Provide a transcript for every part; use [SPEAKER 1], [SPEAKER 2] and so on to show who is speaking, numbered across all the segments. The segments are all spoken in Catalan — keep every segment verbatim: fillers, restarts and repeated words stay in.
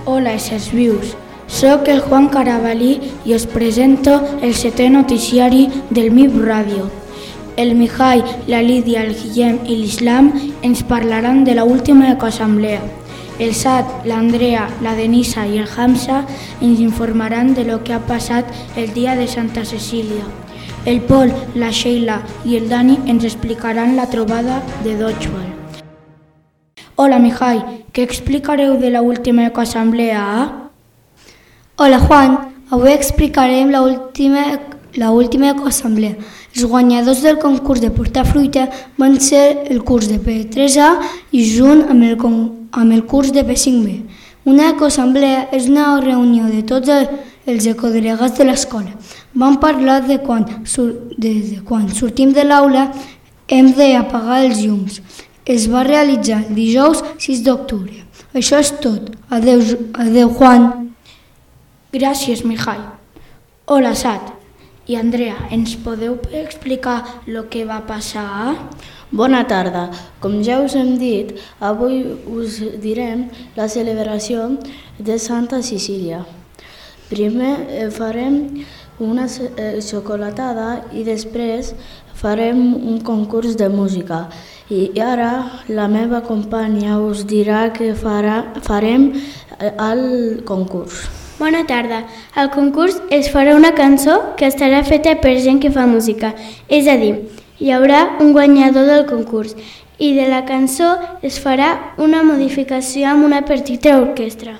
[SPEAKER 1] Hola, éssers vius. Soc el Juan Carabalí i us presento el setè noticiari del M I B Ràdio. El Mihai, la Lídia, el Guillem i l'Islam ens parlaran de la última ecoassemblea. El Sad, l'Andrea, la Denisa i el Hamza ens informaran de lo que ha passat el dia de Santa Cecília. El Pol, la Sheila i el Dani ens explicaran la trobada de Dodgeball. Hola, Mihai, què explicareu de la última ecoassemblea?
[SPEAKER 2] Hola, Juan. Avui explicarem la última, la última ecoassemblea. Els guanyadors del concurs de portar fruita van ser el curs de P tres A i junt amb el, amb el curs de P cinc B. Una ecoassemblea és una reunió de tots els ecodelegats de l'escola. Vam parlar de quan, de, de quan sortim de l'aula hem d'apagar els llums. Es va realitzar el dijous sis d'octubre. Això és tot. Adeu, adeu Juan.
[SPEAKER 1] Gràcies, Mihai. Hola, Sad i Andrea, ens podeu explicar el que va passar?
[SPEAKER 3] Bona tarda. Com ja us hem dit, avui us direm la celebració de Santa Cecília. Primer farem una xocolatada i després farem un concurs de música. I ara la meva companya us dirà que farà, farem el concurs.
[SPEAKER 4] Bona tarda. Al concurs es farà una cançó que estarà feta per gent que fa música. És a dir, hi haurà un guanyador del concurs i de la cançó es farà una modificació amb una petita orquestra.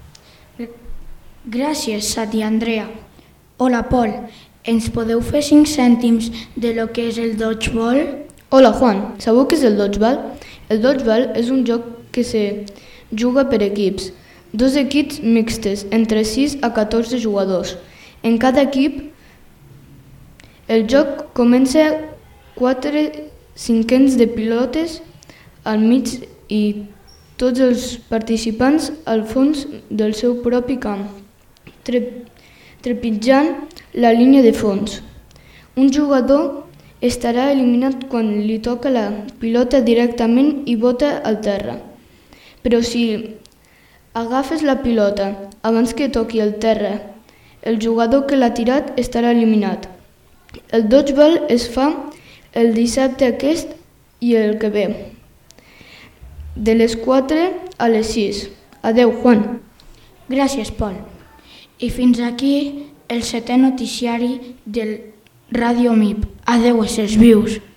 [SPEAKER 1] Gràcies, Sad i Andrea. Hola, Pol. Ens podeu fer cinc cèntims de lo que és el dodgeball?
[SPEAKER 5] Hola, Juan. Sabeu què és el dodgeball? El dodgeball és un joc que se juga per equips. Dos equips mixtes, entre sis a catorze jugadors. En cada equip, el joc comença quatre cinquens de pilotes al mig i tots els participants al fons del seu propi camp, trepitjant la línia de fons. Un jugador estarà eliminat quan li toca la pilota directament i bota al terra. Però si agafes la pilota abans que toqui el terra, el jugador que l'ha tirat estarà eliminat. El dodgeball es fa el dissabte aquest i el que ve, de les quatre a les sis. Adeu, Juan.
[SPEAKER 1] Gràcies, Pol. I fins aquí el setè noticiari del Ràdio M I B. Adeu, éssers vius.